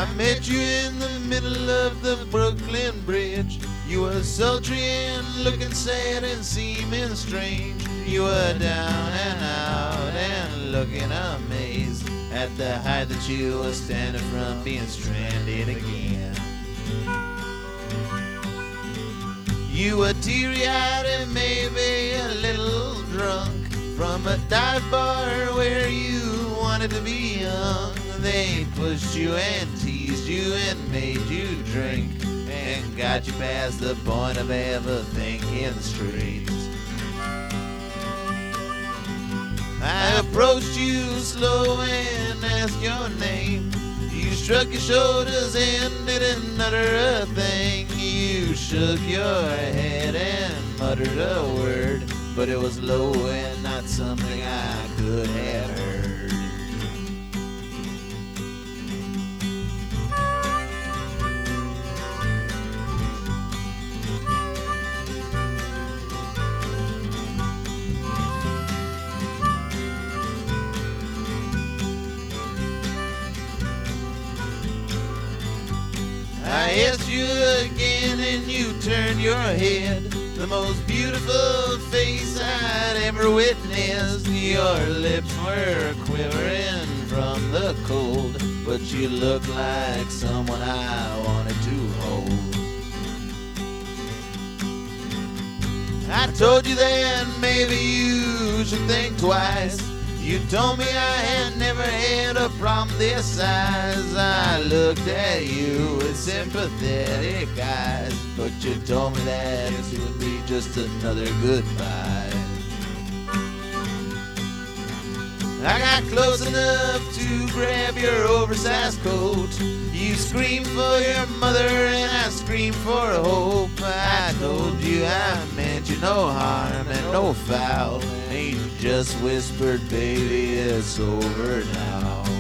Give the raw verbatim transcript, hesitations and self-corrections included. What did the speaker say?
I met you in the middle of the Brooklyn Bridge. You were sultry and looking sad and seeming strange. You were down and out and looking amazed at the height that you were standing from being stranded again. You were teary-eyed and maybe a little drunk from a dive bar where you wanted to be young. They pushed you and teased you and made you drink and got you past the point of ever thinking straight. I approached you slow and asked your name. You shrugged your shoulders and didn't utter a thing. You shook your head and muttered a word, but it was low and not something I could have heard. I asked you again and you turned your head. The most beautiful face I'd ever witnessed. Your lips were quivering from the cold, but you looked like someone I wanted to hold. I told you then maybe you should think twice. You told me I had never had a problem this size. I looked at you with sympathetic eyes, but you told me that it would be just another goodbye. I got close enough to grab your oversized coat. You screamed for your mother and I screamed for hope. I told you I meant you no harm and no foul, and you just whispered, baby, it's over now.